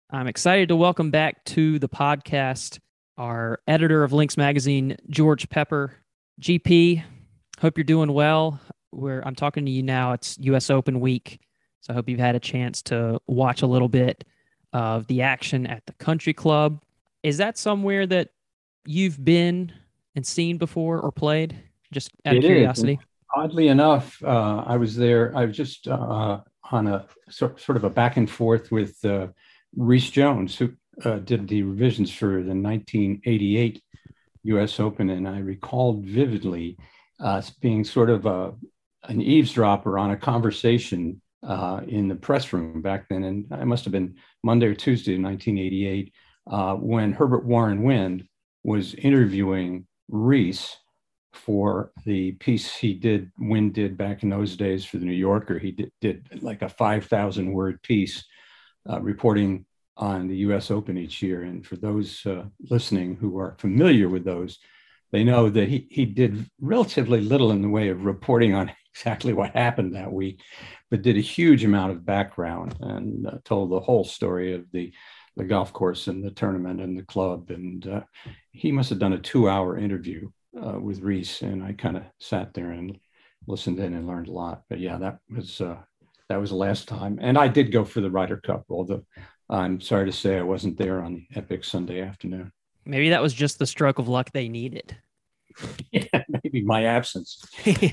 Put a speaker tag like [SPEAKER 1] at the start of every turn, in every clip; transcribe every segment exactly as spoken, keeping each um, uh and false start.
[SPEAKER 1] I'm excited to welcome back to the podcast our editor of Lynx Magazine, George Pepper. G P, hope you're doing well. Where I'm talking to you now, it's U S Open week, so I hope you've had a chance to watch a little bit of the action at the Country Club. Is that somewhere that you've been and seen before or played? Just out of
[SPEAKER 2] It is. And
[SPEAKER 1] curiosity.
[SPEAKER 2] oddly enough, uh, I was there. I was just uh, on a sort, sort of a back and forth with uh, Reese Jones, who uh, did the revisions for the nineteen eighty-eight U S Open. And I recalled vividly uh, being sort of a, an eavesdropper on a conversation uh, in the press room back then. And it must have been Monday or Tuesday, nineteen eighty-eight, uh, when Herbert Warren Wind was interviewing Reese for the piece he did, Wind did back in those days for the New Yorker. He did, did like a five thousand word piece uh, reporting on the U S Open each year. And for those uh, listening who are familiar with those, they know that he, he did relatively little in the way of reporting on exactly what happened that week, but did a huge amount of background and uh, told the whole story of the, the golf course and the tournament and the club. And uh, he must have done a two hour interview Uh, with Reese, and I kind of sat there and listened in and learned a lot. But yeah, that was uh, that was the last time. And I did go for the Ryder Cup, although I'm sorry to say I wasn't there on the epic Sunday afternoon.
[SPEAKER 1] Maybe that was just the stroke of luck they needed.
[SPEAKER 2] Yeah, maybe my absence.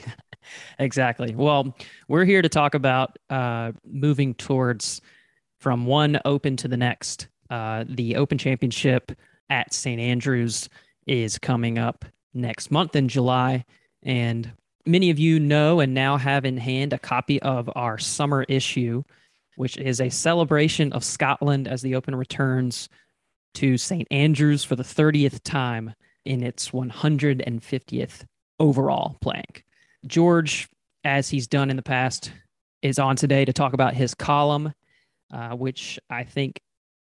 [SPEAKER 1] Exactly. Well, we're here to talk about uh, moving towards from one Open to the next. Uh, the Open Championship at Saint Andrews is coming up next month in July. And many of you know and now have in hand a copy of our summer issue, which is a celebration of Scotland as the Open returns to Saint Andrews for the thirtieth time in its one hundred fiftieth overall playing. George, as he's done in the past, is on today to talk about his column, uh, which I think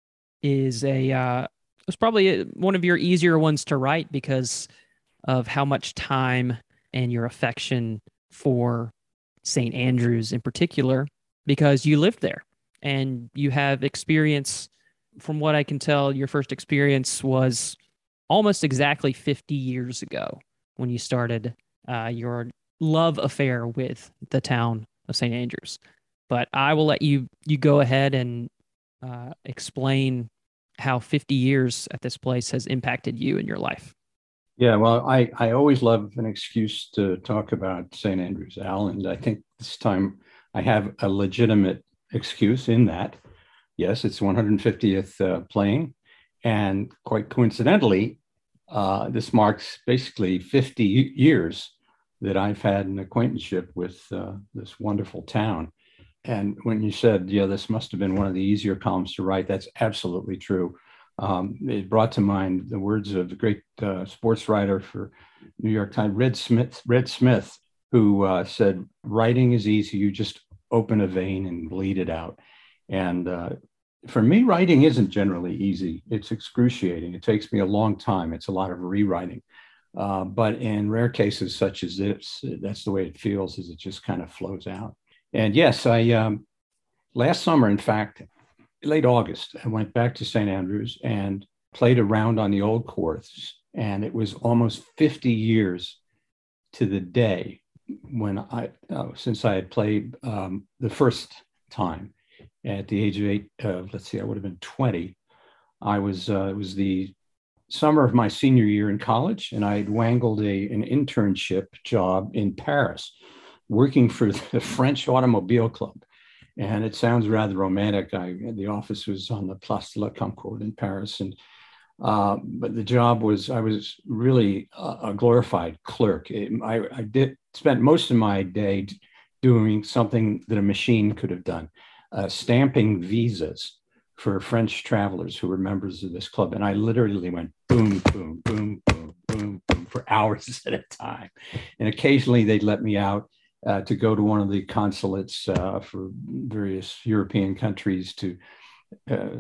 [SPEAKER 1] is a uh, it's probably one of your easier ones to write because of how much time and your affection for Saint Andrews in particular, because you lived there and you have experience. From what I can tell, your first experience was almost exactly fifty years ago when you started uh, your love affair with the town of Saint Andrews. But I will let you you go ahead and uh, explain how fifty years at this place has impacted you in your life.
[SPEAKER 2] Yeah, well, I, I always love an excuse to talk about Saint Andrews, Al, and I think this time I have a legitimate excuse in that. Yes, it's one hundred fiftieth uh, playing, and quite coincidentally, uh, this marks basically fifty years that I've had an acquaintanceship with uh, this wonderful town. And when you said, yeah, this must have been one of the easier columns to write, that's absolutely true. Um, it brought to mind the words of the great uh, sports writer for New York Times, Red Smith, Red Smith, who uh, said, writing is easy. You just open a vein and bleed it out. And uh, for me, writing isn't generally easy. It's excruciating. It takes me a long time. It's a lot of rewriting. Uh, but in rare cases such as this, that's the way it feels, is it just kind of flows out. And yes, I um, last summer, in fact, late August, I went back to Saint Andrews and played around on the old course. And it was almost fifty years to the day when I, uh, since I had played um, the first time at the age of eight, uh, let's see, I would have been twenty. I was, uh, it was the summer of my senior year in college, and I had wangled a, an internship job in Paris, working for the French Automobile Club. And it sounds rather romantic. I, the office was on the Place de la Concorde in Paris. And, uh, but the job was, I was really a, a glorified clerk. It, I, I did spent most of my day doing something that a machine could have done, uh, stamping visas for French travelers who were members of this club. And I literally went boom, boom, boom, boom, boom, boom for hours at a time. And occasionally they'd let me out Uh, to go to one of the consulates uh, for various European countries to uh,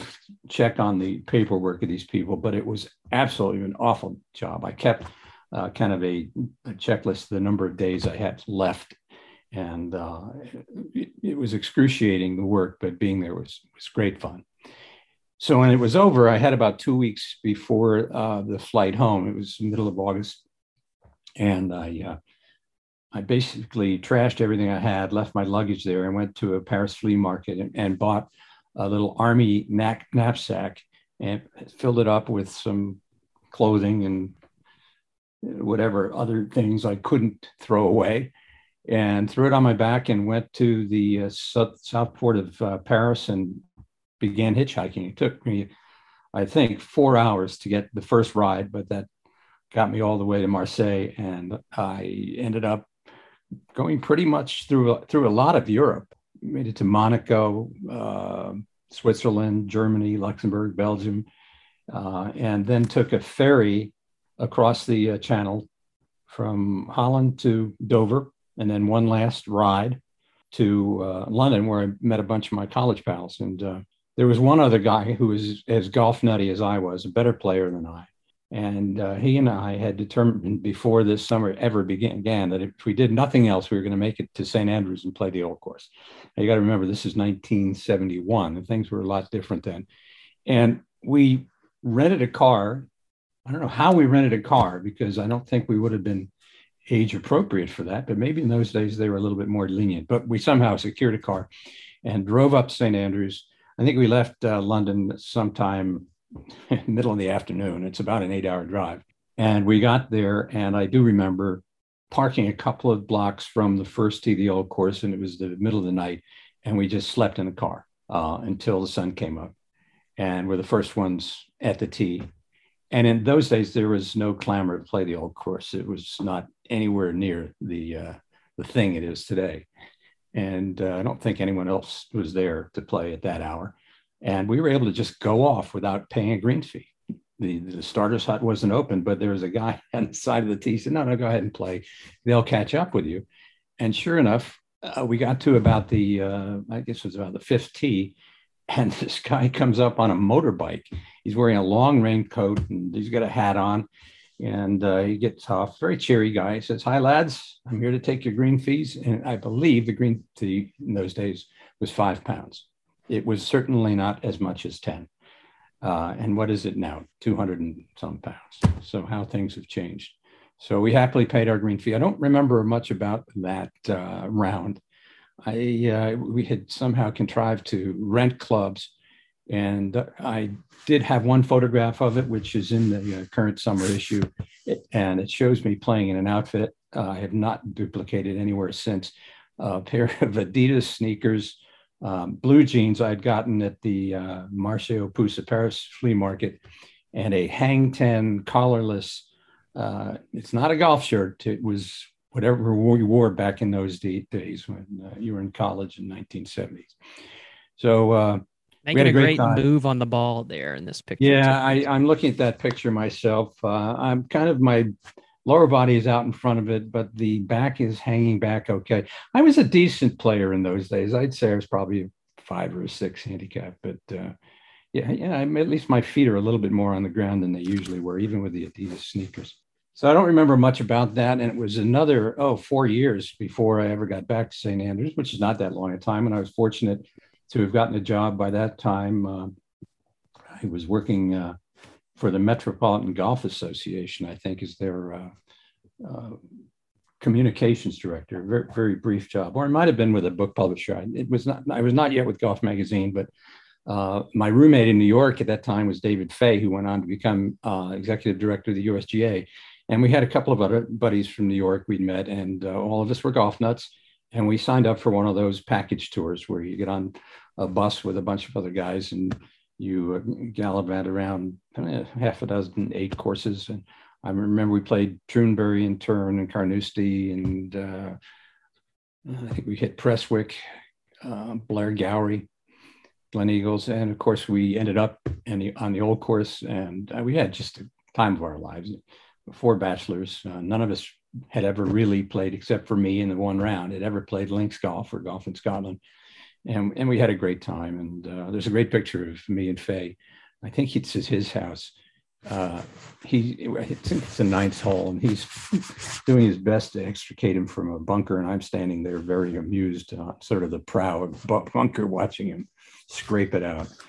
[SPEAKER 2] check on the paperwork of these people. But it was absolutely an awful job. I kept uh, kind of a, a checklist of the number of days I had left. And uh, it, it was excruciating, the work, but being there was, was great fun. So when it was over, I had about two weeks before uh, the flight home. It was the middle of August, and I uh, I basically trashed everything I had, left my luggage there, and went to a Paris flea market and, and bought a little army knack, knapsack and filled it up with some clothing and whatever other things I couldn't throw away, and threw it on my back and went to the uh, south, south port of uh, Paris and began hitchhiking. It took me, I think, four hours to get the first ride, but that got me all the way to Marseille, and I ended up going pretty much through through a lot of Europe. Made it to Monaco, uh, Switzerland, Germany, Luxembourg, Belgium, uh, and then took a ferry across the uh, channel from Holland to Dover, and then one last ride to uh, London, where I met a bunch of my college pals. And uh, there was one other guy who was as golf nutty as I was, a better player than I. And uh, he and I had determined before this summer ever began that if we did nothing else, we were going to make it to Saint Andrews and play the Old Course. Now, you got to remember, this is nineteen seventy-one, and things were a lot different then. And we rented a car. I don't know how we rented a car, because I don't think we would have been age appropriate for that, but maybe in those days they were a little bit more lenient. But we somehow secured a car and drove up Saint Andrews. I think we left uh, London sometime middle of the afternoon. It's about an eight hour drive. And we got there, and I do remember parking a couple of blocks from the first tee of the Old Course, and it was the middle of the night, and we just slept in the car uh, until the sun came up. And we're the first ones at the tee. And in those days, there was no clamor to play the Old Course. It was not anywhere near the uh, the thing it is today. And uh, I don't think anyone else was there to play at that hour. And we were able to just go off without paying a green fee. The, the starter's hut wasn't open, but there was a guy on the side of the tee said, no, no, go ahead and play. They'll catch up with you. And sure enough, uh, we got to about the, uh, I guess it was about the fifth tee. And this guy comes up on a motorbike. He's wearing a long raincoat, and he's got a hat on. And uh, he gets off, very cheery guy. He says, hi, lads, I'm here to take your green fees. And I believe the green fee in those days was five pounds. It was certainly not as much as ten. Uh, and what is it now? two hundred and some pounds. So how things have changed. So we happily paid our green fee. I don't remember much about that uh, round. I uh, we had somehow contrived to rent clubs, and I did have one photograph of it, which is in the uh, current summer issue, and it shows me playing in an outfit uh, I have not duplicated anywhere since. A pair of Adidas sneakers, um, blue jeans I'd gotten at the uh, Marché aux Puces Paris flea market, and a Hang Ten collarless. Uh, it's not a golf shirt. It was whatever we wore back in those days when uh, you were in college in nineteen seventies. So uh,
[SPEAKER 1] making
[SPEAKER 2] we had
[SPEAKER 1] a,
[SPEAKER 2] a
[SPEAKER 1] great,
[SPEAKER 2] great
[SPEAKER 1] move on the ball there in this picture.
[SPEAKER 2] Yeah, I, I'm looking at that picture myself. Uh, I'm kind of, my lower body is out in front of it, but the back is hanging back okay. I was a decent player in those days. I'd say I was probably a five or a six handicap, but uh, yeah, yeah, at least my feet are a little bit more on the ground than they usually were, even with the Adidas sneakers. So I don't remember much about that. And it was another, oh, four years before I ever got back to Saint Andrews, which is not that long a time. And I was fortunate to have gotten a job by that time. Uh, I was working uh, for the Metropolitan Golf Association, I think, is their uh, uh, communications director. Very, very brief job, or it might have been with a book publisher. It was not. I was not yet with Golf Magazine, but uh, my roommate in New York at that time was David Fay, who went on to become uh, executive director of the U S G A. And we had a couple of other buddies from New York we'd met, and uh, all of us were golf nuts. And we signed up for one of those package tours where you get on a bus with a bunch of other guys and you uh, gallivant around uh, half a dozen, eight courses. And I remember we played Troonbury and Turn and Carnoustie, and uh, I think we hit Prestwick, uh, Blair Gowrie, Glen Eagles. And of course, we ended up in the, on the Old Course, and uh, we had just a time of our lives. Four bachelors. Uh, none of us had ever really played, except for me in the one round, had ever played links golf or golf in Scotland. And, and we had a great time. And uh, there's a great picture of me and Fay. I think it's at his house. Uh, he, I think it's the ninth hole, and he's doing his best to extricate him from a bunker. And I'm standing there very amused, uh, sort of the prow of bunker, watching him scrape it out.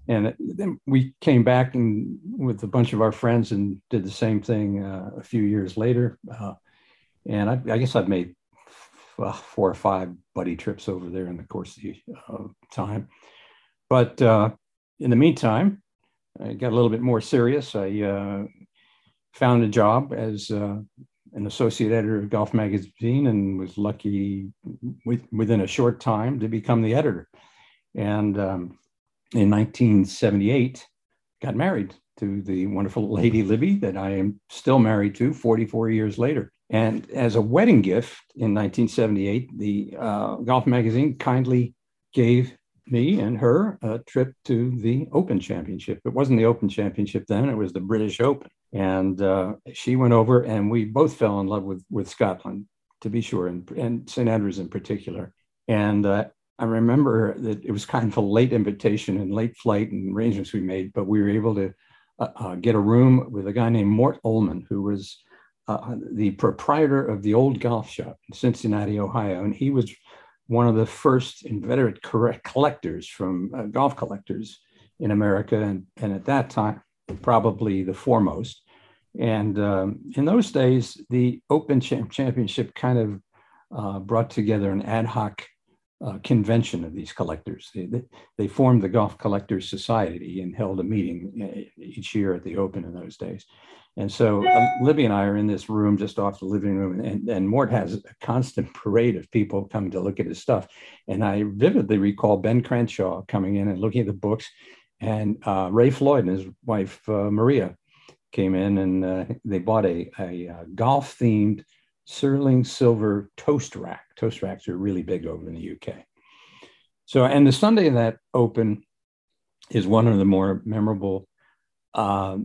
[SPEAKER 2] And then we came back and with a bunch of our friends and did the same thing uh, a few years later. Uh, and I, I guess I've made f- four or five buddy trips over there in the course of the uh, time. But uh, in the meantime, I got a little bit more serious. I uh, found a job as uh, an associate editor of Golf Magazine and was lucky with, within a short time to become the editor. And um, in nineteen seventy-eight, got married to the wonderful Lady Libby that I am still married to forty-four years later. And as a wedding gift in nineteen seventy-eight, the uh, Golf Magazine kindly gave me and her a trip to the Open Championship. It wasn't the Open Championship then, it was the British Open. And uh, she went over and we both fell in love with, with Scotland, to be sure, and, and Saint Andrews in particular. And uh, I remember that it was kind of a late invitation and late flight and arrangements we made, but we were able to uh, uh, get a room with a guy named Mort Ullman, who was uh, the proprietor of the Old Golf Shop in Cincinnati, Ohio. And he was one of the first inveterate collectors from uh, golf collectors in America. And, and at that time, probably the foremost. And um, in those days, the Open Championship kind of uh, brought together an ad hoc Uh, convention of these collectors. They, they, they formed the Golf Collectors Society and held a meeting each year at the Open in those days. And so uh, Libby and I are in this room just off the living room, and, and Mort has a constant parade of people coming to look at his stuff. And I vividly recall Ben Crenshaw coming in and looking at the books, and uh, Ray Floyd and his wife, uh, Maria, came in and uh, they bought a, a, a golf-themed Sterling silver toast rack. Toast racks are really big over in the U K. So, and the Sunday of that Open is one of the more memorable um,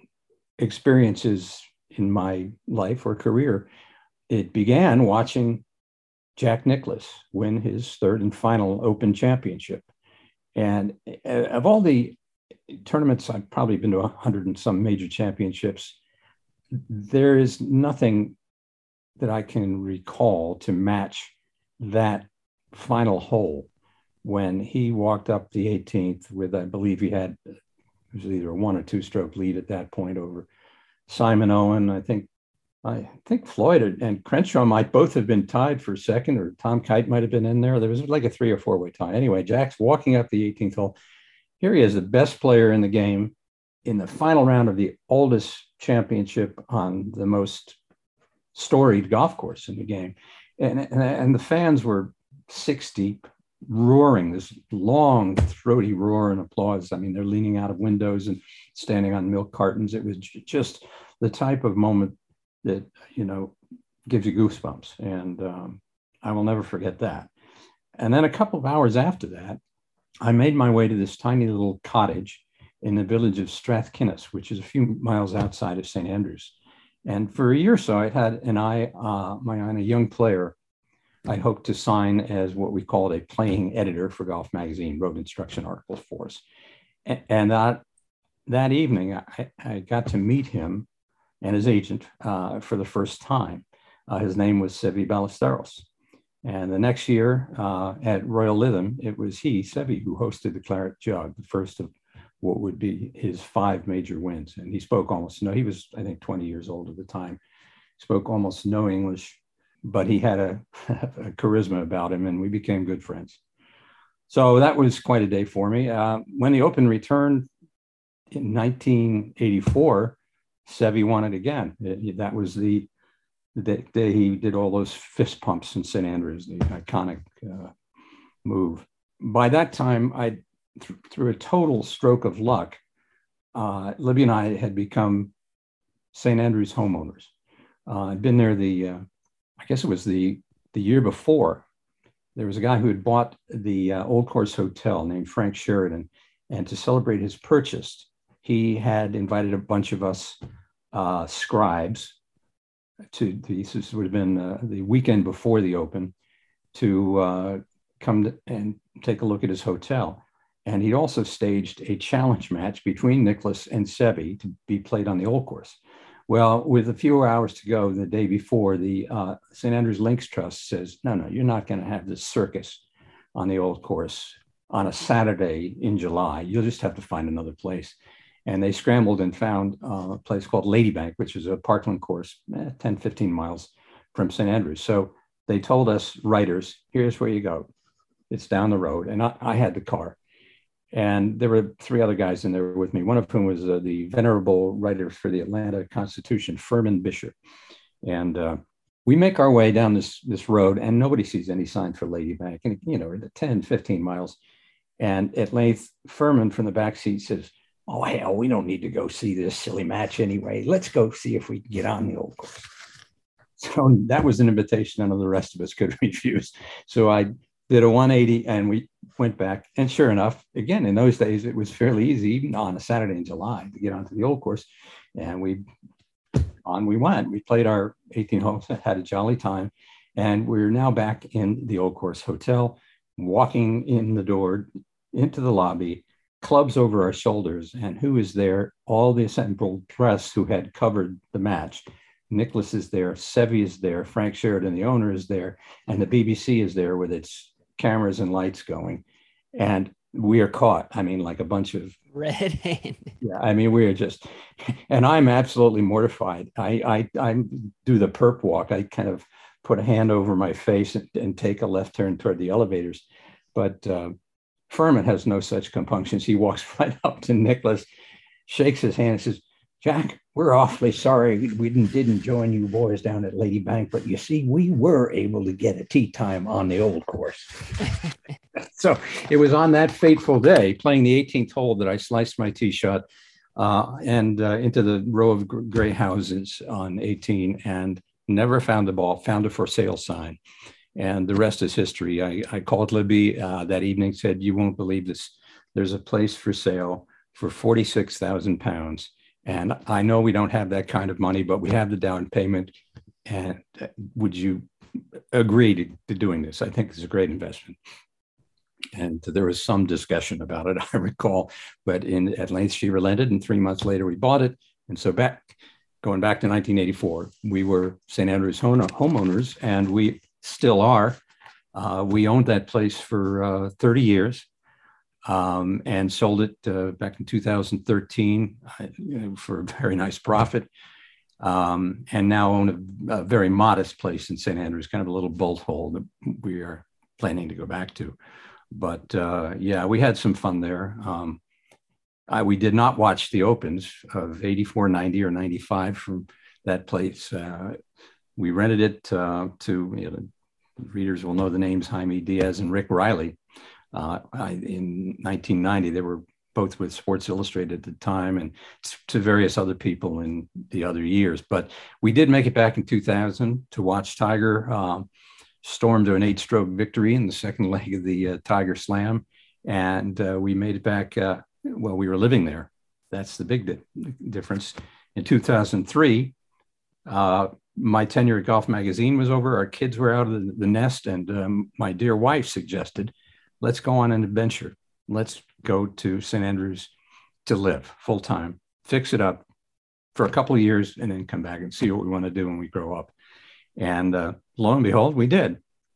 [SPEAKER 2] experiences in my life or career. It began watching Jack Nicklaus win his third and final Open Championship. And of all the tournaments, I've probably been to a hundred and some major championships, there is nothing that I can recall to match that final hole when he walked up the eighteenth with, I believe he had, it was either a one or two stroke lead at that point over Simon Owen. I think, I think Floyd and Crenshaw might both have been tied for second, or Tom Kite might have been in there. There was like a three or four way tie. Anyway, Jack's walking up the eighteenth hole. Here he is, the best player in the game in the final round of the oldest championship on the most storied golf course in the game. And, and, and the fans were six deep, roaring this long, throaty roar and applause. I mean, they're leaning out of windows and standing on milk cartons. It was j- just the type of moment that, you know, gives you goosebumps. And um, I will never forget that. And then a couple of hours after that, I made my way to this tiny little cottage in the village of Strathkinnis, which is a few miles outside of Saint Andrews. And for a year or so, I had an eye, uh, my eye on a young player I hoped to sign as what we called a playing editor for Golf Magazine, wrote instruction articles for us. And, and that, that evening, I, I got to meet him and his agent uh, for the first time. Uh, his name was Seve Ballesteros. And the next year uh, at Royal Lytham, it was he, Seve, who hosted the Claret Jug, the first of what would be his five major wins. And he spoke almost no, he was, I think, twenty years old at the time, spoke almost no English, but he had a, a charisma about him, and we became good friends. So that was quite a day for me. Uh, when the Open returned in nineteen eighty-four, Seve won it again. It, that was the, the day he did all those fist pumps in Saint Andrews, the iconic uh, move. By that time, I th- through a total stroke of luck, uh, Libby and I had become Saint Andrews homeowners. Uh, I'd been there the, uh, I guess it was the, the year before. There was a guy who had bought the uh, Old Course Hotel named Frank Sheridan. And to celebrate his purchase, he had invited a bunch of us uh, scribes to, this would have been uh, the weekend before the Open, to uh, come to, and take a look at his hotel. And he'd also staged a challenge match between Nicklaus and Seve to be played on the Old Course. Well, with a few hours to go the day before, the uh, Saint Andrews Links Trust says, no, no, you're not going to have this circus on the Old Course. on a Saturday in July. You'll just have to find another place. And they scrambled and found uh, a place called Ladybank, which is a parkland course, eh, ten, fifteen miles from Saint Andrews. So they told us writers, here's where you go. It's down the road. And I, I had the car. And there were three other guys in there with me, one of whom was uh, the venerable writer for the Atlanta Constitution, Furman Bishop. And uh, we make our way down this, this road, and nobody sees any sign for Ladybank. And, you know, ten, fifteen miles. And at length, Furman from the back seat says, oh, hell, we don't need to go see this silly match anyway. Let's go see if we can get on the old course. So that was an invitation none of the rest of us could refuse. So I did a one eighty and we went back. And sure enough, again, in those days, it was fairly easy, even on a Saturday in July, to get onto the old course. And we on we went. We played our eighteen holes, had a jolly time. And we're now back in the Old Course Hotel, walking in the door into the lobby, clubs over our shoulders. And who is there? All the assembled press who had covered the match. Nicklaus is there, Seve is there, Frank Sheridan, the owner, is there, and the B B C is there with its cameras and lights going. And we are caught. I mean, like a bunch of
[SPEAKER 1] red-handed.
[SPEAKER 2] Yeah, I mean, we are just, and I'm absolutely mortified. I, I, I do the perp walk. I kind of put a hand over my face and, and take a left turn toward the elevators. But uh, Furman has no such compunctions. He walks right up to Nicklaus, shakes his hand and says, Jack, we're awfully sorry we didn't, didn't join you boys down at Ladybank, but you see, we were able to get a tee time on the old course. So it was on that fateful day, playing the eighteenth hole, that I sliced my tee shot uh, and uh, into the row of gray houses on eighteen, and never found the ball, found a for sale sign. And the rest is history. I, I called Libby uh, that evening, said, you won't believe this. There's a place for sale for forty-six thousand pounds. And I know we don't have that kind of money, but we have the down payment. And would you agree to, to doing this? I think it's a great investment. And there was some discussion about it, I recall, but in at length she relented, and three months later we bought it. And so back, going back to nineteen eighty-four, we were Saint Andrews home, homeowners, and we still are. Uh, we owned that place for uh, thirty years. Um, and sold it uh, back in two thousand thirteen uh, you know, for a very nice profit, um, and now own a, a very modest place in Saint Andrews, kind of a little bolt hole that we are planning to go back to. But uh, yeah, we had some fun there. Um, I, we did not watch the Opens of eighty-four, ninety, or ninety-five from that place. Uh, we rented it uh, to, you know, readers will know the names Jaime Diaz and Rick Riley. Uh, I, in nineteen ninety, they were both with Sports Illustrated at the time, and to various other people in the other years. But we did make it back in two thousand to watch Tiger um, storm to an eight-stroke victory in the second leg of the uh, Tiger Slam. And uh, we made it back, uh, well, we were living there. That's the big di- difference. In two thousand three, uh, my tenure at Golf Magazine was over. Our kids were out of the, the nest, and um, my dear wife suggested, let's go on an adventure. Let's go to Saint Andrews to live full time, fix it up for a couple of years, and then come back and see what we want to do when we grow up. And uh, lo and behold, we did.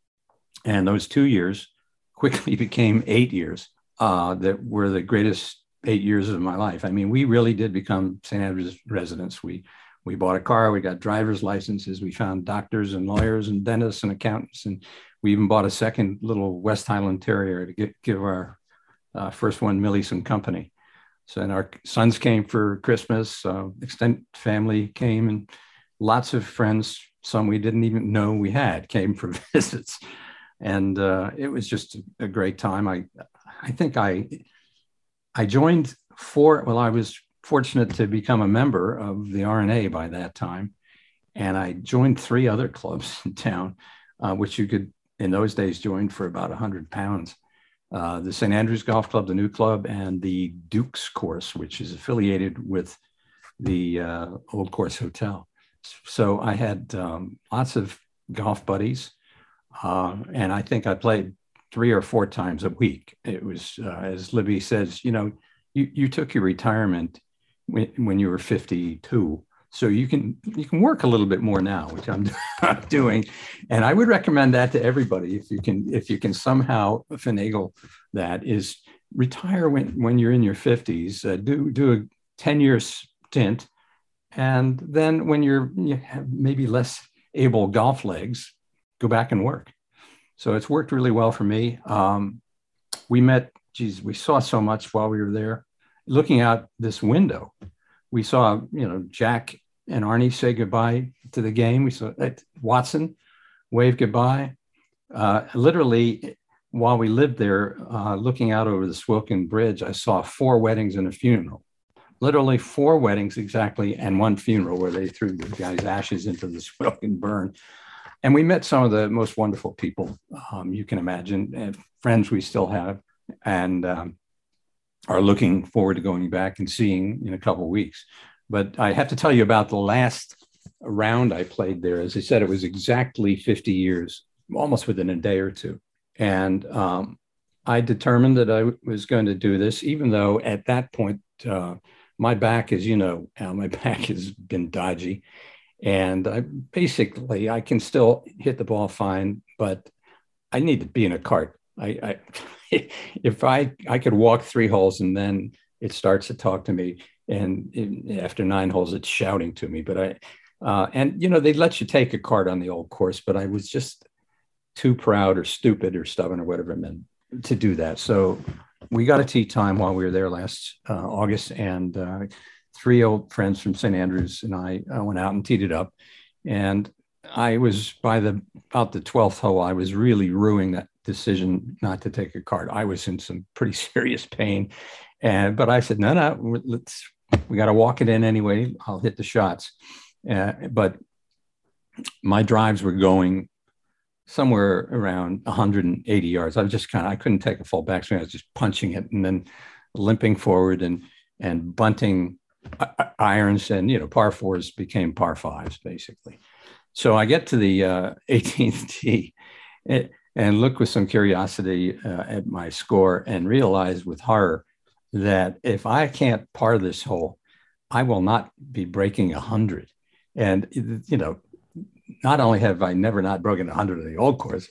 [SPEAKER 2] And those two years quickly became eight years uh, that were the greatest eight years of my life. I mean, we really did become Saint Andrews residents. We we bought a car, we got driver's licenses, we found doctors and lawyers and dentists and accountants, and we even bought a second little West Highland Terrier to get, give our uh, first one, Millie, some company. So, and our sons came for Christmas, uh, extended family came, and lots of friends, some we didn't even know we had, came for visits. And uh, it was just a great time. I, I think I, I joined four, well, I was fortunate to become a member of the R N A by that time. And I joined three other clubs in town, uh, which you could, in those days, join for about one hundred pounds. Uh, the Saint Andrews Golf Club, the new club, and the Duke's Course, which is affiliated with the uh, Old Course Hotel. So I had um, lots of golf buddies. Uh, and I think I played three or four times a week. It was, uh, as Libby says, you know, you, you took your retirement when, when you were fifty-two. So you can you can work a little bit more now, which I'm doing, and I would recommend that to everybody if you can if you can somehow finagle that, is retire when when you're in your fifties, uh, do do a ten year stint, and then when you're you have maybe less able golf legs, go back and work. So it's worked really well for me. Um, we met, geez, we saw so much while we were there. Looking out this window, we saw, you know, Jack and Arnie say goodbye to the game. We saw uh, Watson wave goodbye. Uh, literally, while we lived there, uh, looking out over the Swilken Bridge, I saw four weddings and a funeral. Literally four weddings exactly, and one funeral where they threw the guy's ashes into the Swilken burn. And we met some of the most wonderful people um, you can imagine, and friends we still have, and um, are looking forward to going back and seeing in a couple of weeks. But I have to tell you about the last round I played there. As I said, it was exactly fifty years, almost within a day or two. And um, I determined that I was going to do this, even though at that point, uh, my back, as you know, Al, my back has been dodgy. And I basically, I can still hit the ball fine, but I need to be in a cart. I, I if I, I could walk three holes and then it starts to talk to me. And it, after nine holes, it's shouting to me. But I, uh, and you know, they let you take a cart on the old course, but I was just too proud or stupid or stubborn or whatever it meant to do that. So we got a tee time while we were there last uh, August, and uh, three old friends from Saint Andrews and I uh, went out and teed it up. And I was by the about the twelfth hole, I was really ruining that decision not to take a cart. I was in some pretty serious pain, and but I said, no, no, let's we got to walk it in anyway. I'll hit the shots. Uh, but my drives were going somewhere around one hundred eighty yards. I was just kind of, I couldn't take a full backswing. I was just punching it and then limping forward and and bunting irons, and, you know, par fours became par fives, basically. So I get to the uh, eighteenth tee and, and look with some curiosity uh, at my score and realize with horror that if I can't par this hole, I will not be breaking one hundred. And, you know, not only have I never not broken one hundred in the old course,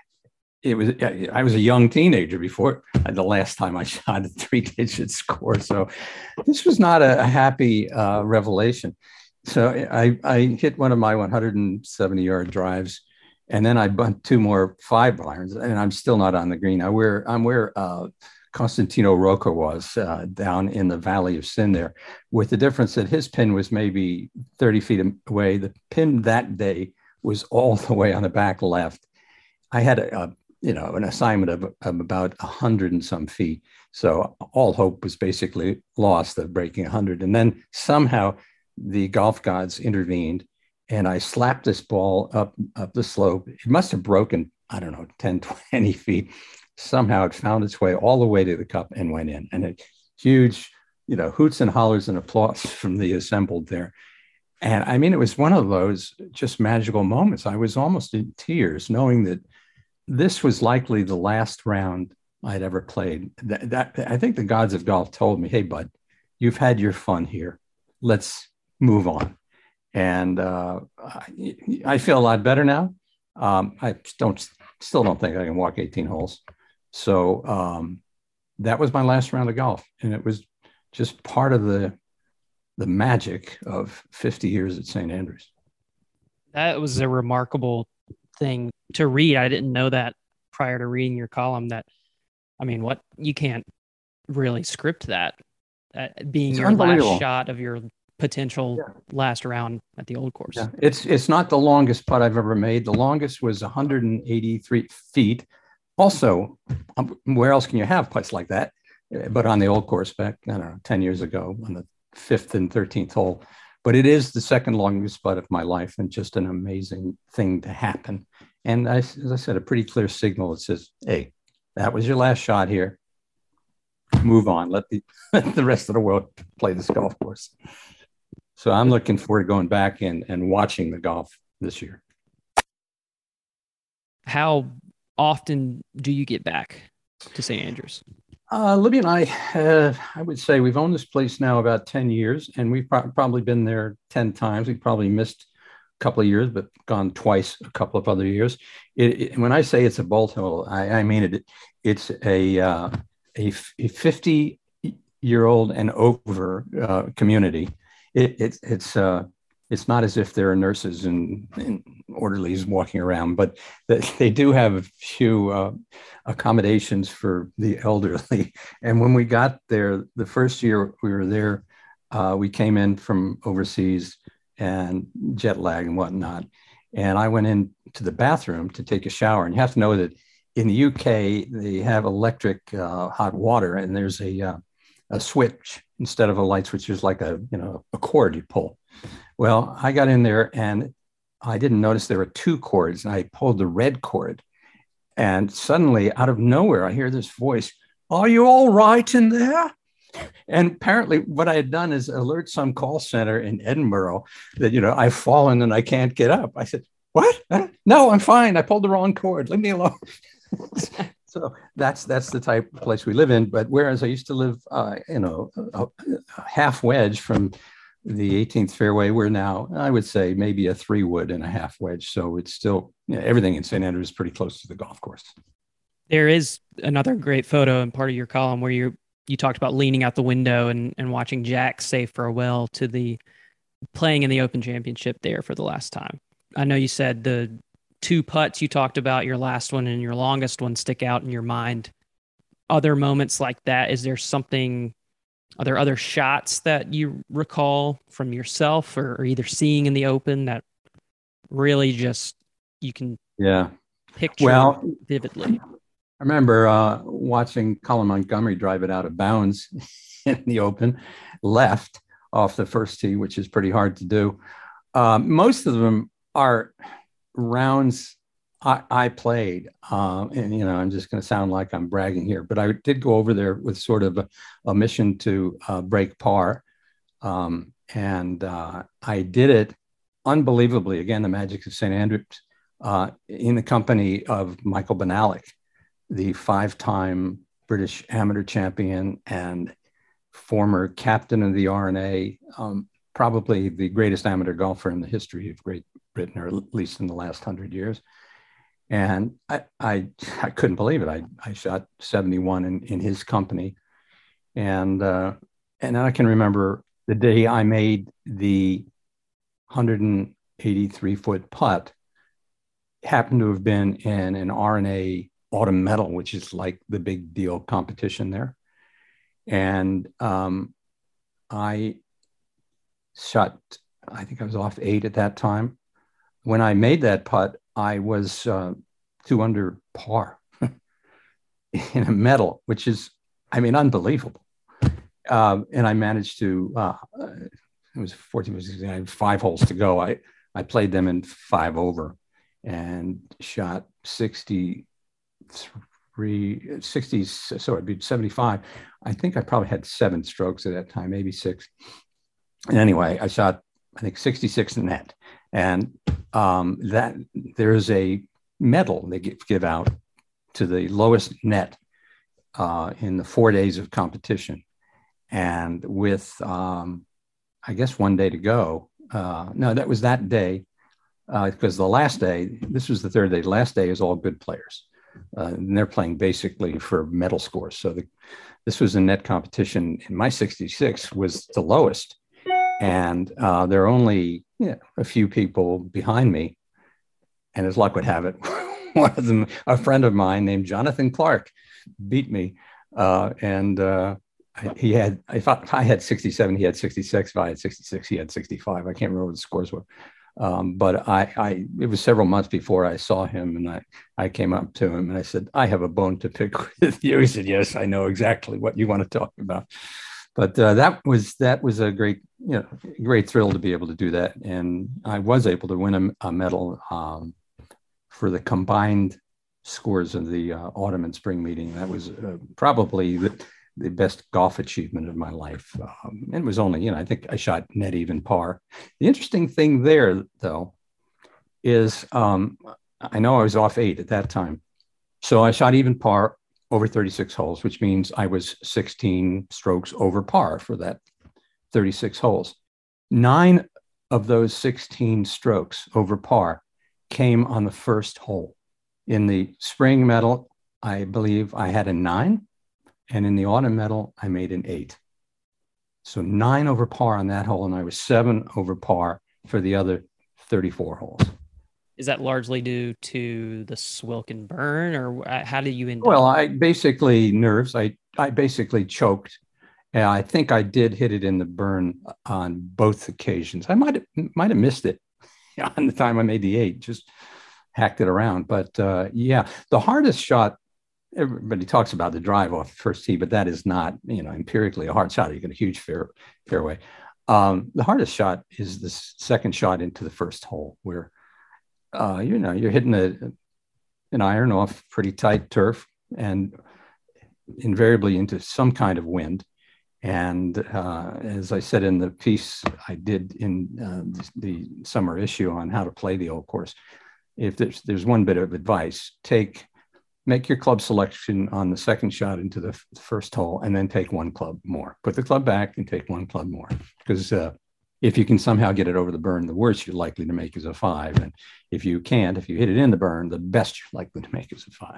[SPEAKER 2] it was, I was a young teenager before the last time I shot a three-digit score. So this was not a, a happy uh, revelation. So I, I hit one of my one hundred seventy yard drives, and then I bunt two more five irons, and I'm still not on the green. I where I'm where uh, Constantino Rocca was uh, down in the Valley of Sin there, with the difference that his pin was maybe thirty feet away. The pin that day was all the way on the back left. I had a, a you know, an assignment of, of about a hundred and some feet. So all hope was basically lost of breaking a hundred. And then somehow the golf gods intervened, and I slapped this ball up, up the slope. It must have broken, I don't know, ten, twenty feet. Somehow it found its way all the way to the cup and went in. And a huge, you know, hoots and hollers and applause from the assembled there. And I mean, it was one of those just magical moments. I was almost in tears knowing that this was likely the last round I'd ever played. That, that I think the gods of golf told me, hey, bud, you've had your fun here. Let's move on. And uh, I, I feel a lot better now. Um, I don't still don't think I can walk eighteen holes. So um, that was my last round of golf. And it was just part of the, the magic of fifty years at Saint Andrews.
[SPEAKER 1] That was a remarkable thing to read. I didn't know that prior to reading your column. That, I mean, what, you can't really script that, that being
[SPEAKER 2] It's
[SPEAKER 1] your last shot of your potential yeah. last round at the old course.
[SPEAKER 2] Yeah. It's it's not the longest putt I've ever made. The longest was one hundred eighty-three feet. Also, um, where else can you have putts like that? But on the old course back, I don't know, ten years ago on the fifth and thirteenth hole. But it is the second longest putt of my life, and just an amazing thing to happen. And I, as I said, a pretty clear signal that says, hey, that was your last shot here. Move on. Let the, let the rest of the world play this golf course. So I'm looking forward to going back and, and watching the golf this year.
[SPEAKER 1] How often do you get back to Saint Andrews?
[SPEAKER 2] Uh, Libby and I, uh, I would say we've owned this place now about ten years, and we've pro- probably been there ten times. We've probably missed a couple of years, but gone twice a couple of other years. It, it, when I say it's a bolt hole, I, I mean it. It's a, uh, a, a fifty year old and over uh, community. It, it, it's uh, it's not as if there are nurses and, and orderlies walking around, but they do have a few uh, accommodations for the elderly. And when we got there, the first year we were there, uh, we came in from overseas and jet lag and whatnot. And I went into the bathroom to take a shower. And you have to know that in the U K, they have electric uh, hot water, and there's a, uh, a switch instead of a light switch. There's like a, you know, a cord you pull. Well, I got in there and I didn't notice there were two cords, and I pulled the red cord. And suddenly, out of nowhere, I hear this voice, "Are you all right in there?" And apparently what I had done is alert some call center in Edinburgh that, you know, I've fallen and I can't get up. I said, "What? No, I'm fine. I pulled the wrong cord. Leave me alone." So that's that's the type of place we live in. But whereas I used to live, uh, you know, a, a half wedge from the eighteenth fairway, we're now, I would say, maybe a three wood and a half wedge. So it's still, you know, everything in Saint Andrews is pretty close to the golf course.
[SPEAKER 1] There is another great photo in part of your column where you you talked about leaning out the window and, and watching Jack say farewell to the playing in the Open Championship there for the last time. I know you said the two putts you talked about, your last one and your longest one, stick out in your mind. Other moments like that, is there something, are there other shots that you recall from yourself or, or either seeing in the Open that really just you can
[SPEAKER 2] yeah
[SPEAKER 1] picture
[SPEAKER 2] well
[SPEAKER 1] vividly?
[SPEAKER 2] I remember uh, watching Colin Montgomery drive it out of bounds in the Open, left off the first tee, which is pretty hard to do. Um, most of them are rounds I, I played, uh, and you know, I'm just going to sound like I'm bragging here, but I did go over there with sort of a, a mission to uh, break par, um, and uh, I did it unbelievably. Again, the magic of Saint Andrews, uh, in the company of Michael Benalik, the five-time British amateur champion and former captain of the R N A, um, probably the greatest amateur golfer in the history of Great Britain, or at least in the last hundred years. And I, I, I couldn't believe it. I, I shot seventy-one in, in his company. And, uh, and I can remember the day I made the one hundred eighty-three foot putt, happened to have been in an R N A autumn medal, which is like the big deal competition there. And um, I shot, I think I was off eight at that time. When I made that putt, I was uh, two under par in a medal, which is, I mean, unbelievable. Um, and I managed to, uh, it was fourteen, I had five holes to go. I, I played them in five over and shot sixty-three, sixty, so it'd be seventy-five. I think I probably had seven strokes at that time, maybe six. And anyway, I shot, I think, sixty-six net. And um, that there's a medal they give, give out to the lowest net uh, in the four days of competition. And with, um, I guess, one day to go, uh, no, that was that day, because uh, the last day, this was the third day, the last day is all good players. Uh, and they're playing basically for medal scores. So the, this was a net competition, and my sixty-six was the lowest. And uh, there are only you know, a few people behind me. And as luck would have it, one of them, a friend of mine named Jonathan Clark, beat me. Uh, and uh, he had, if I, if I had sixty-seven, he had sixty-six. If I had sixty-six, he had sixty-five. I can't remember what the scores were. Um, but I, I, it was several months before I saw him, and I, I came up to him and I said, "I have a bone to pick with you." He said, "Yes, I know exactly what you want to talk about." But uh, that was that was a great, you know, great thrill to be able to do that, and I was able to win a, a medal um, for the combined scores of the uh, autumn and spring meeting. That was uh, probably the, the best golf achievement of my life. Um, it was only, you know, I think I shot net even par. The interesting thing there, though, is um, I know I was off eight at that time, so I shot even par over thirty-six holes, which means I was sixteen strokes over par for that thirty-six holes. Nine of those sixteen strokes over par came on the first hole. In the spring medal, I believe I had a nine, and in the autumn medal, I made an eight. So nine over par on that hole, and I was seven over par for the other thirty-four holes.
[SPEAKER 1] Is that largely due to the Swilken burn, or how did you end
[SPEAKER 2] well,
[SPEAKER 1] up?
[SPEAKER 2] Well, I basically nerves. I I basically choked. And I think I did hit it in the burn on both occasions. I might have might have missed it on the time I made the eight, just hacked it around. But uh, yeah, the hardest shot. Everybody talks about the drive off the first tee, but that is not, you know, empirically a hard shot. You get a huge fair, fairway. Um, the hardest shot is the second shot into the first hole, where uh, you know you're hitting a, an iron off pretty tight turf and invariably into some kind of wind. And uh, as I said in the piece I did in uh, the, the summer issue on how to play the old course, if there's there's one bit of advice, take make your club selection on the second shot into the f- first hole, and then take one club more. Put the club back and take one club more. Because uh, if you can somehow get it over the burn, the worst you're likely to make is a five. And if you can't, if you hit it in the burn, the best you're likely to make is a five.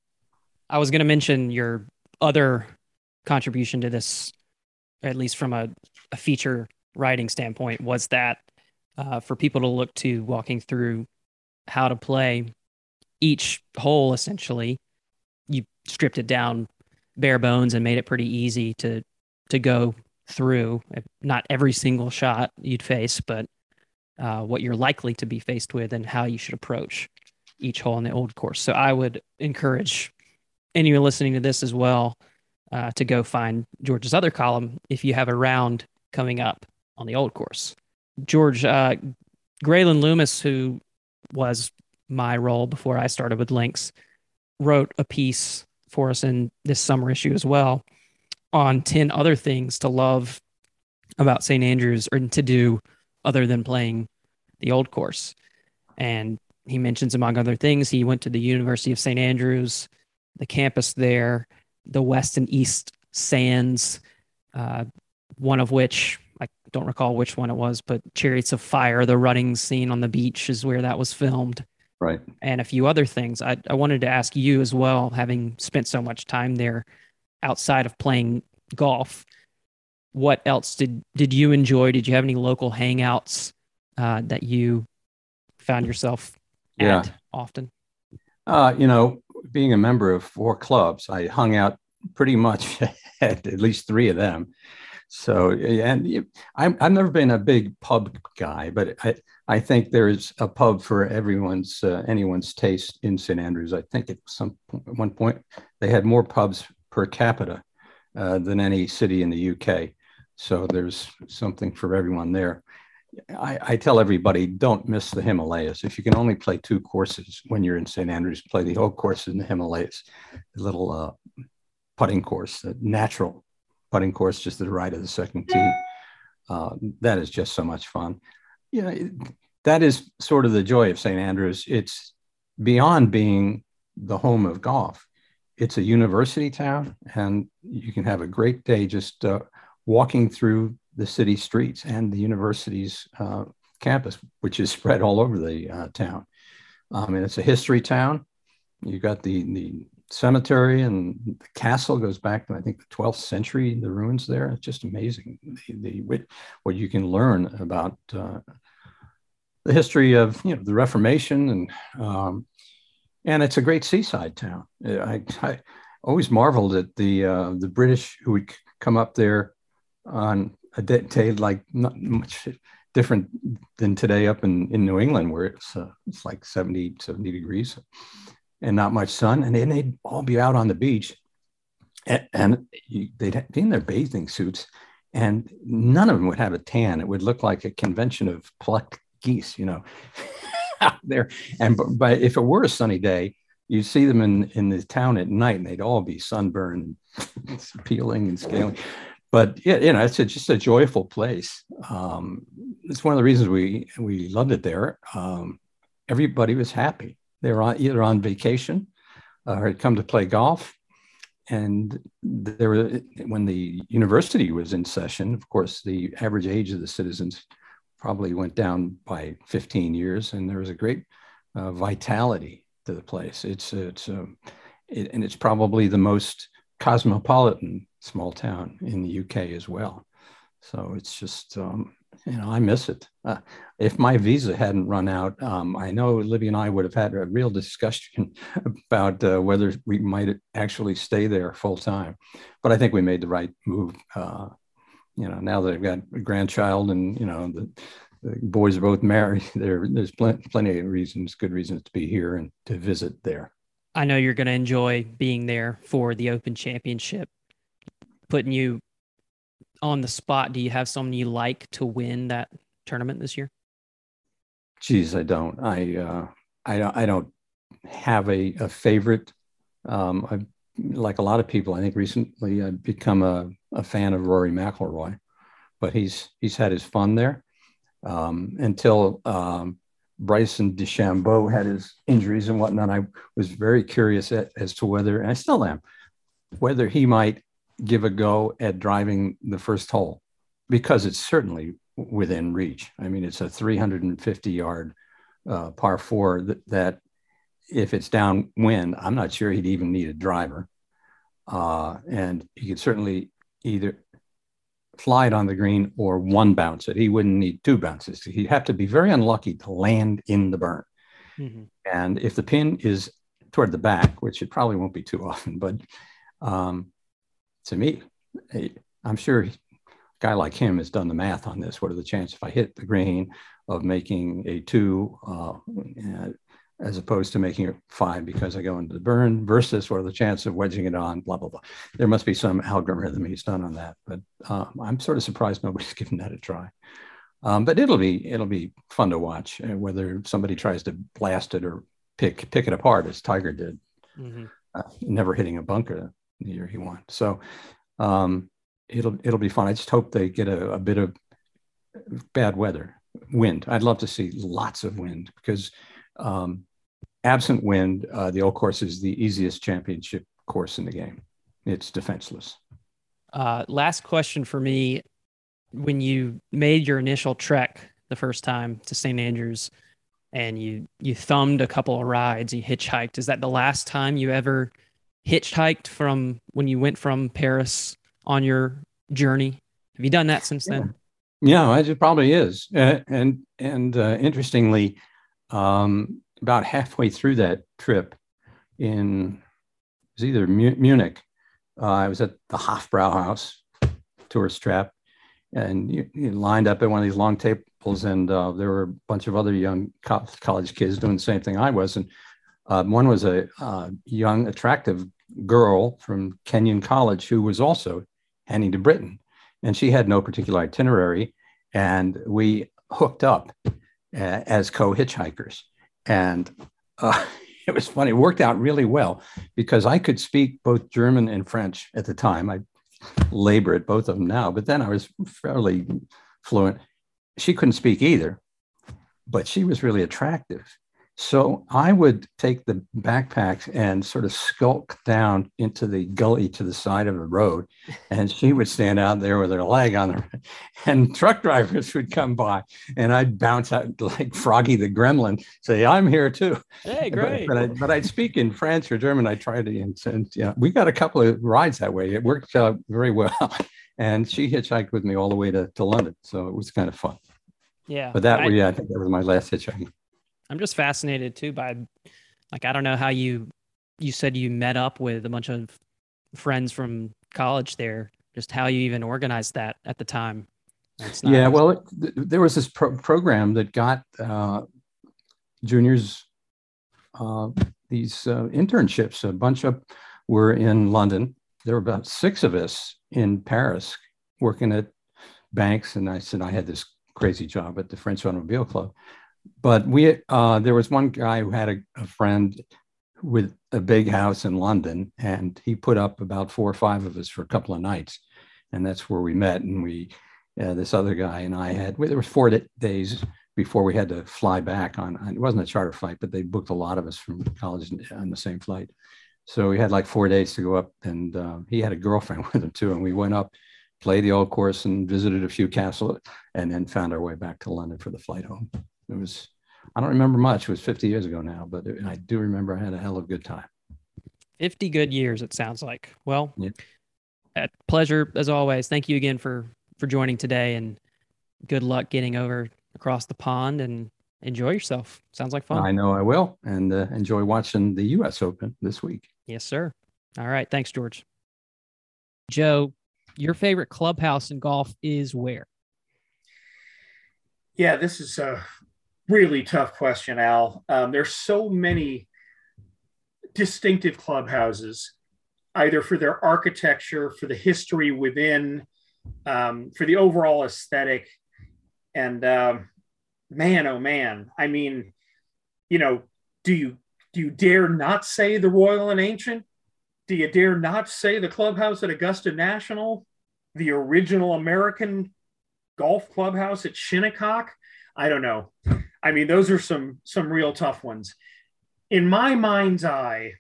[SPEAKER 1] I was going to mention your other contribution to this, at least from a, a feature writing standpoint, was that uh, for people to look to walking through how to play each hole, essentially, you stripped it down bare bones and made it pretty easy to to go through. Not every single shot you'd face, but uh, what you're likely to be faced with and how you should approach each hole in the old course. So I would encourage anyone listening to this as well uh, to go find George's other column if you have a round coming up on the old course. George, uh, Graylin Loomis, who was my role before I started with Links, wrote a piece for us in this summer issue as well on ten other things to love about Saint Andrews, or to do other than playing the old course. And he mentions, among other things, he went to the University of Saint Andrews, the campus there, the west and east sands, uh, one of which, I don't recall which one it was, but Chariots of Fire, the running scene on the beach, is where that was filmed.
[SPEAKER 2] Right.
[SPEAKER 1] And a few other things. I, I wanted to ask you as well, having spent so much time there outside of playing golf, what else did, did you enjoy? Did you have any local hangouts uh, that you found yourself
[SPEAKER 2] yeah.
[SPEAKER 1] at often?
[SPEAKER 2] Uh, you know, being a member of four clubs, I hung out pretty much at at least three of them. So, and I'm, I've never been a big pub guy, but I, I think there's a pub for everyone's, uh, anyone's taste in Saint Andrews. I think at some at one point they had more pubs per capita uh, than any city in the U K. So there's something for everyone there. I, I tell everybody, don't miss the Himalayas. If you can only play two courses when you're in Saint Andrews, play the old course in the Himalayas, the little uh, putting course, the natural putting course just to the right of the second tee. Uh, that is just so much fun. You know, it, that is sort of the joy of Saint Andrews. It's beyond being the home of golf. It's a university town, and you can have a great day just uh, walking through the city streets and the university's uh, campus, which is spread all over the uh, town. Um, and it's a history town. You got the, the cemetery, and the castle goes back to, I think, the twelfth century, the ruins there. It's just amazing the, the what you can learn about uh, the history of, you know, the Reformation. And um, and it's a great seaside town. I, I always marveled at the uh, the British who would come up there on a day like not much different than today up in, in New England, where it's uh, it's like seventy, seventy degrees and not much sun. And then they'd all be out on the beach, and, and you, they'd be in their bathing suits, and none of them would have a tan. It would look like a convention of plucked geese, you know, out there. And but, but if it were a sunny day, you'd see them in, in the town at night, and they'd all be sunburned, peeling and scaling. But yeah, you know, it's a, just a joyful place. Um, it's one of the reasons we we loved it there. Um, everybody was happy. They were on, either on vacation or had come to play golf, and there were, when the university was in session, of course, the average age of the citizens probably went down by fifteen years, and there was a great uh, vitality to the place. It's it's um, it, and it's probably the most cosmopolitan small town in the U K as well. So it's just um, you know, I miss it. Uh, if my visa hadn't run out, um, I know Libby and I would have had a real discussion about uh, whether we might actually stay there full time. But I think we made the right move. Uh, you know, now that I've got a grandchild and, you know, the, the boys are both married, there, there's plenty, plenty of reasons, good reasons to be here and to visit there.
[SPEAKER 1] I know you're going to enjoy being there for the Open Championship. Putting you on the spot, do you have someone you like to win that tournament this year?
[SPEAKER 2] Geez, I don't. I uh, I don't. I don't have a, a favorite. Um, I, like a lot of people, I think recently I've become a, a fan of Rory McIlroy, but he's he's had his fun there um, until um, Bryson DeChambeau had his injuries and whatnot. I was very curious at, as to whether, and I still am, whether he might give a go at driving the first hole, because it's certainly within reach. I mean, it's a three hundred fifty yard uh, par four that, that if it's downwind, I'm not sure he'd even need a driver. Uh, and he could certainly either fly it on the green or one bounce it. He wouldn't need two bounces. He'd have to be very unlucky to land in the burn. Mm-hmm. And if the pin is toward the back, which it probably won't be too often, but um, to me, I'm sure a guy like him has done the math on this. What are the chances if I hit the green of making a two uh, as opposed to making it five because I go into the burn, versus what are the chances of wedging it on, blah, blah, blah. There must be some algorithm he's done on that, but uh, I'm sort of surprised nobody's given that a try. Um, but it'll be it'll be fun to watch, uh, whether somebody tries to blast it or pick pick it apart as Tiger did, mm-hmm. uh, never hitting a bunker the year he won. So um, it'll it'll be fun. I just hope they get a, a bit of bad weather, wind. I'd love to see lots of wind, because um, absent wind, uh, the old course is the easiest championship course in the game. It's defenseless.
[SPEAKER 1] Uh, last question for me. When you made your initial trek the first time to Saint Andrews and you you thumbed a couple of rides, you hitchhiked, is that the last time you ever hitchhiked from when you went from Paris on your journey? Have you done that since
[SPEAKER 2] yeah.
[SPEAKER 1] then?
[SPEAKER 2] Yeah, it probably is. Uh, and and uh, interestingly, um, about halfway through that trip in, it was either Mu- Munich, uh, I was at the Hofbrauhaus tourist trap, and you, you lined up at one of these long tables, and uh, there were a bunch of other young co- college kids doing the same thing I was. And uh, one was a uh, young, attractive girl from Kenyon College who was also heading to Britain. And she had no particular itinerary. And we hooked up uh, as co-hitchhikers. And uh, it was funny. It worked out really well because I could speak both German and French at the time. I labor at both of them now, but then I was fairly fluent. She couldn't speak either, but she was really attractive. So I would take the backpacks and sort of skulk down into the gully to the side of the road. And she would stand out there with her leg on the, and truck drivers would come by and I'd bounce out like Froggy the Gremlin, say, I'm here too.
[SPEAKER 1] Hey, great.
[SPEAKER 2] But, but, I, but I'd speak in French or German. I tried to, and, and yeah, we got a couple of rides that way. It worked out very well. And she hitchhiked with me all the way to, to London. So it was kind of fun.
[SPEAKER 1] Yeah.
[SPEAKER 2] But that,
[SPEAKER 1] I,
[SPEAKER 2] yeah, I think that was my last hitchhiking.
[SPEAKER 1] I'm just fascinated too by, like, I don't know how you, you said you met up with a bunch of friends from college there, just how you even organized that at the time. Not
[SPEAKER 2] yeah, well, it, th- there was this pro- program that got uh, juniors uh, these uh, internships. A bunch of were in London. There were about six of us in Paris working at banks. And I said I had this crazy job at the French Automobile Club. But we, uh, there was one guy who had a, a friend with a big house in London, and he put up about four or five of us for a couple of nights, and that's where we met. And we, uh, this other guy and I had, there was four days before we had to fly back on. It wasn't a charter flight, but they booked a lot of us from college on the same flight. So we had like four days to go up, and uh, he had a girlfriend with him too. And we went up, played the old course, and visited a few castles, and then found our way back to London for the flight home. It was, I don't remember much. It was fifty years ago now, but it, I do remember I had a hell of a good time.
[SPEAKER 1] fifty good years, it sounds like. Well,
[SPEAKER 2] yeah.
[SPEAKER 1] A pleasure as always. Thank you again for for joining today, and good luck getting over across the pond, and enjoy yourself. Sounds like fun.
[SPEAKER 2] I know I will, and uh, enjoy watching the U S Open this week.
[SPEAKER 1] Yes, sir. All right. Thanks, George. Joe, your favorite clubhouse in golf is where?
[SPEAKER 3] Yeah, this is a really tough question, Al. Um, there's so many distinctive clubhouses, either for their architecture, for the history within, um, for the overall aesthetic. And um, man, oh man, I mean, you know, do you do you dare not say the Royal and Ancient? Do you dare not say the clubhouse at Augusta National, the original American golf clubhouse at Shinnecock? I don't know. I mean, those are some some real tough ones. In my mind's eye,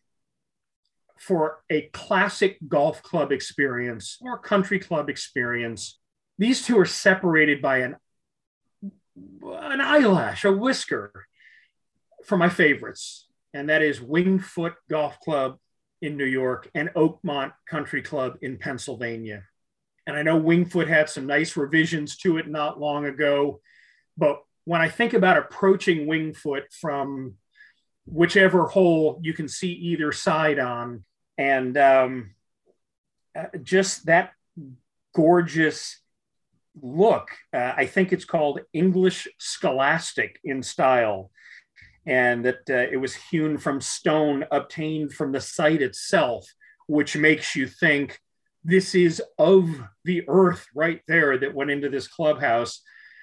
[SPEAKER 3] for a classic golf club experience or country club experience, these two are separated by an an eyelash, a whisker, for my favorites, and that is Winged Foot Golf Club in New York and Oakmont Country Club in Pennsylvania. And I know Winged Foot had some nice revisions to it not long ago, but when I think about approaching Winged Foot from whichever hole you can see either side on, and um, uh, just that gorgeous look, uh, I think it's called English Scholastic in style, and that uh, it was hewn from stone obtained from the site itself, which makes you think this is of the earth right there that went into this clubhouse.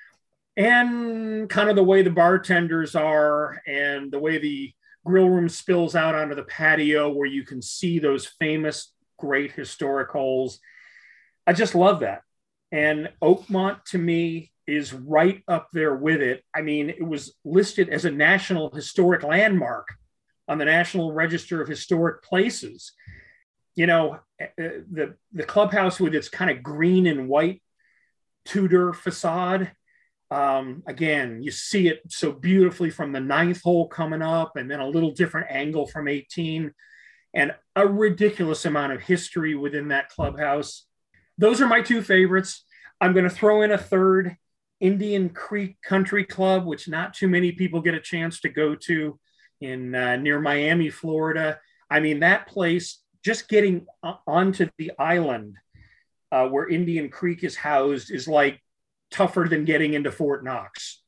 [SPEAKER 3] And kind of the way the bartenders are, and the way the grill room spills out onto the patio where you can see those famous, great historic holes. I just love that. And Oakmont, to me, is right up there with it. I mean, it was listed as a National Historic Landmark on the National Register of Historic Places. You know, the, the clubhouse with its kind of green and white Tudor facade. Um, again, you see it so beautifully from the ninth hole coming up, and then a little different angle from eighteen, and a ridiculous amount of history within that clubhouse. Those are my two favorites. I'm going to throw in a third, Indian Creek Country Club, which not too many people get a chance to go to in uh, near Miami, Florida. I mean, that place, just getting onto the island uh, where Indian Creek is housed is like tougher than getting into Fort Knox.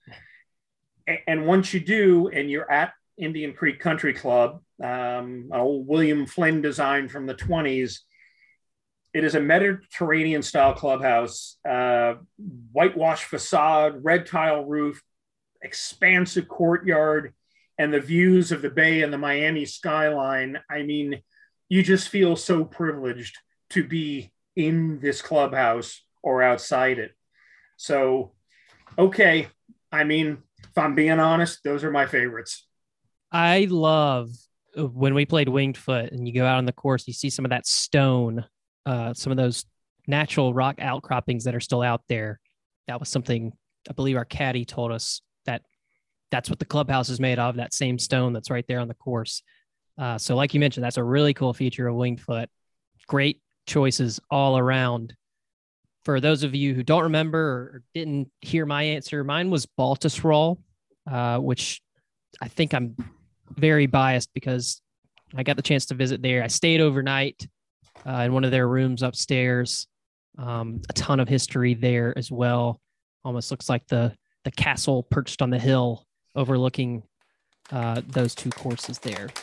[SPEAKER 3] And once you do, and you're at Indian Creek Country Club, um, an old William Flynn design from the twenties, it is a Mediterranean style clubhouse, uh, whitewash facade, red tile roof, expansive courtyard, and the views of the bay and the Miami skyline. I mean, you just feel so privileged to be in this clubhouse or outside it. So, okay. I mean, if I'm being honest, those are my favorites.
[SPEAKER 1] I love when we played Winged Foot and you go out on the course, you see some of that stone, uh, some of those natural rock outcroppings that are still out there. That was something I believe our caddy told us, that that's what the clubhouse is made of, that same stone that's right there on the course. Uh, so like you mentioned, that's a really cool feature of Winged Foot. Great choices all around. For those of you who don't remember or didn't hear my answer, mine was Baltusrol, uh, which I think I'm very biased because I got the chance to visit there. I stayed overnight uh, in one of their rooms upstairs. Um, a ton of history there as well. Almost looks like the the castle perched on the hill overlooking uh, those two courses there.